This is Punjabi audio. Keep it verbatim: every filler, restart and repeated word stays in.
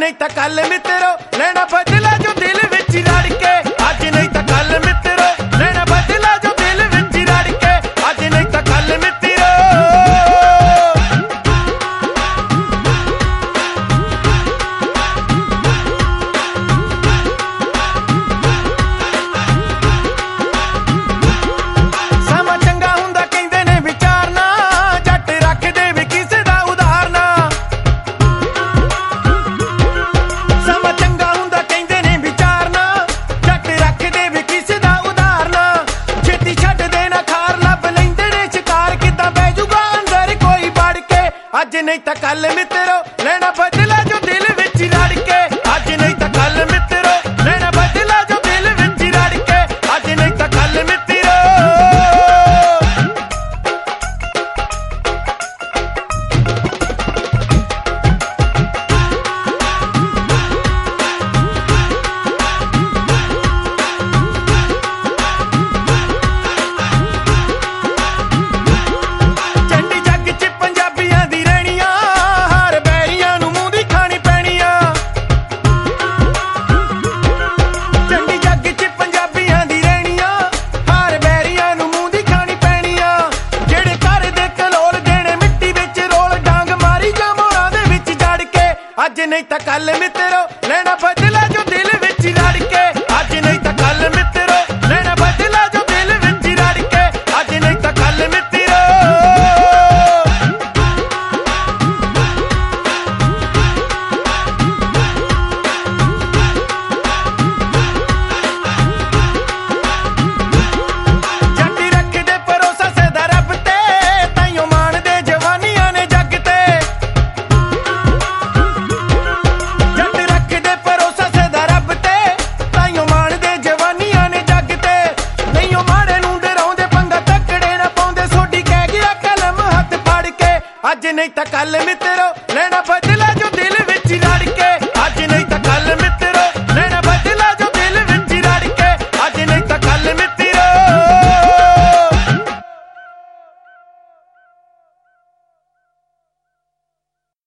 नहीं तां कल मित्रो लेना बदला जो दिल विच रड़ के। अज नहीं तां कल मित्रो लेना बदला जो दिल विच रड़ के। अज नहीं तां कल मित्रो। समा चंगा हुंदा कहंदे ने विचारना, जट रखदे भी किसे दा उधार ना। समा चंगा हुंदा कहंदे ने विचारना, जट रखदे भी किसे दा उधार ना। छेती छड्ड देना खार लभ लैंदे ने शिकार, किदां बह जूगा अंदर कोई वड़ के। अज नहीं तां कल मित्रो लेना बदला जो दिल विच रड़ के। अज नहीं तां कल मित्रो लेना बदला जो दिल विच रड़ के। अज नहीं तां कल मित्रो। ਚੰਡੀ ਜੱਗ ਚ ਪੰਜਾਬੀਆਂ ਦੀ ਰਹਿਣੀਆਂ, ਹਰ ਬੈਰੀਆਂ ਨੂੰ ਮੂੰਹ ਦੀ ਖਾਣੀ ਪੈਣੀਆਂ। ਚੰਡੀ ਜੱਗ ਚ ਪੰਜਾਬੀਆਂ ਦੀ ਰਹਿਣੀਆਂ, ਹਰ ਬੈਰੀਆਂ ਨੂੰ ਮੂੰਹ ਦੀ ਖਾਣੀ ਪੈਣੀਆਂ। ਜਿਹੜੇ ਘਰ ਦੇ ਕਲੋਲ ਦੇਣੇ ਮਿੱਟੀ ਵਿੱਚ ਰੋਲ, ਡਾਂਗ ਮਾਰੀ ਜਾਂ ਮੋਰਾਂ ਦੇ ਵਿੱਚ ਜੜ ਕੇ। ਅੱਜ ਨਹੀਂ ਤਾਂ ਕੱਲ ਮਿੱਤਰੋ ਲੈਣਾ ਬਦਲਾ ਜੋ ਦਿਲ ਵਿੱਚ ਰੜ ਕੇ। ਅੱਜ ਨਹੀਂ ਤਾਂ ਕੱਲ ਮਿੱਤਰੋ ਲੈਣਾ ਬਦਲਾ ਜੋ ਦਿਲ ਵਿੱਚ ਰੜ ਕੇ। ਅੱਜ ਨਹੀਂ ਤਾਂ ਕੱਲ ਮਿੱਤਰੋ। ਜੱਟ ਰੱਖਦੇ ਭਰੋਸਾ ਸਦਾ ਰੱਬ ਤੇ, ਤਾਈਓ ਮਾਣਦੇ ਜਵਾਨੀਆਂ ਨੇ ਜੱਗ ਤੇ। ਜੱਟ ਰੱਖਦੇ ਭਰੋਸਾ ਸਦਾ ਰੱਬ ਤੇ, ਤਾਈਓ ਮਾਣਦੇ ਜਵਾਨੀਆਂ ਨੇ ਜੱਗ ਤੇ। ਨਹੀਂ ਉਹ ਮਾੜੇ ਨੂੰ ਡਰਾਉਂਦੇ, ਪੰਗਾ ਤੱਕੜੇ ਨਾ ਪਾਉਂਦੇ, ਸੋਡੀ ਕਹਿ ਗਿਆ ਕਲਮ ਹੱਥ ਫੜ ਕੇ। ਅੱਜ ਨਹੀਂ ਤਾਂ ਕੱਲ ਮਿੱਤਰੋ ਲੈਣਾ